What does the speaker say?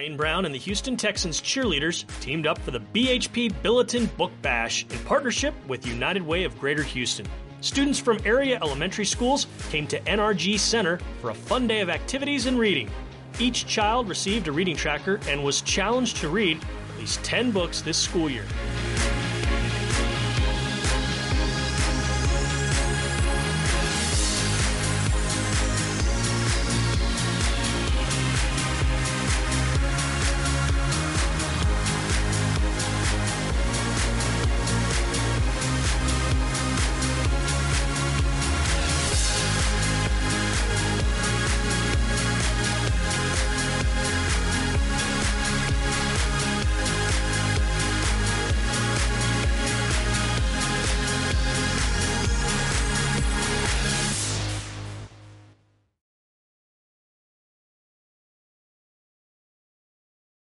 Wayne Brown and the Houston Texans cheerleaders teamed up for the BHP Billiton Book Bash in partnership with United Way of Greater Houston. Students from area elementary schools came to NRG Center for a fun day of activities and reading. Each child received a reading tracker and was challenged to read at least 10 books this school year.